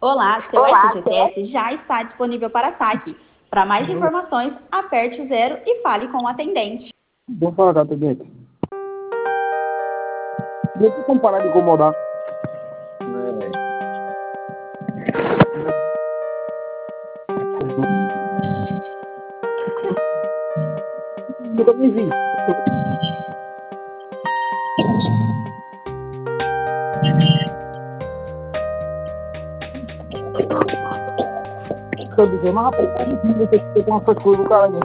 Olá, seu FGTS já está disponível para saque. Para mais informações, aperte o 0 e fale com o atendente. Vou falar com a atendente. Deixa eu parar de incomodar. Nunca me vi. Tô dizendo, mas rapaz, como você tem com essas coisas do cara?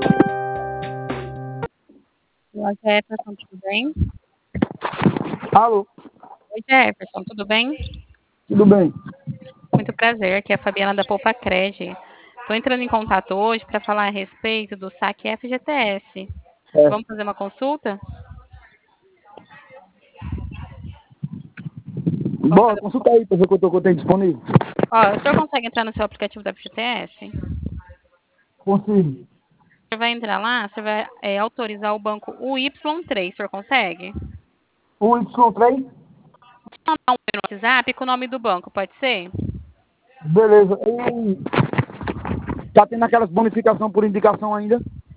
Olá, Jefferson, tudo bem? Alô, Oi, Jefferson, tudo bem? tudo bem? Muito prazer, aqui é a Fabiana da Poupa Cred. Estou entrando em contato hoje para falar a respeito do saque FGTS. É. Vamos fazer uma consulta? Bora, consulta aí pra ver quanto eu tenho disponível. Ó, o senhor consegue entrar no seu aplicativo da FGTS? Consigo. Você vai entrar lá, você vai autorizar o banco UY3, o senhor consegue? O Y3? Mandar um e-mail no WhatsApp com o nome do banco, pode ser? Beleza. E tá tendo aquelas bonificações por indicação ainda?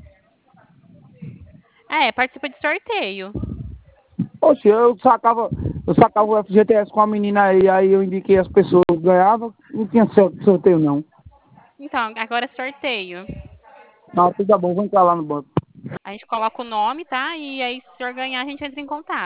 Participa de sorteio. Oxe, eu sacava o FGTS com a menina aí eu indiquei as pessoas que ganhavam, não tinha sorteio não. Então, agora é sorteio. Não, tudo bom, vou entrar lá no banco. A gente coloca o nome, tá? E aí, se o senhor ganhar, a gente entra em contato.